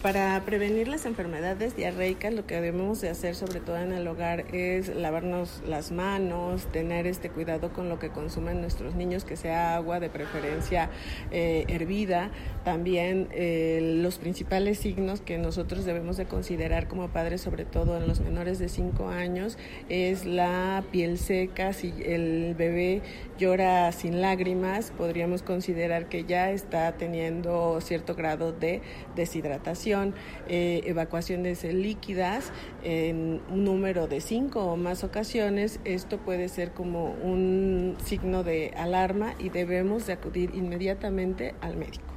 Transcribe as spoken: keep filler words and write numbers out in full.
para prevenir las enfermedades diarreicas, lo que debemos de hacer, sobre todo en el hogar, es lavarnos las manos, tener este cuidado con lo que consumen nuestros niños, que sea agua de preferencia eh, hervida. También eh, los principales signos que nosotros debemos de considerar como padres, sobre todo en los menores de cinco años, es la piel seca. Si el bebé llora sin lágrimas, podríamos considerar que ya está teniendo cierto grado de deshidratación. Eh, evacuaciones líquidas en un número de cinco o más ocasiones. Esto puede ser como un signo de alarma y debemos de acudir inmediatamente al médico.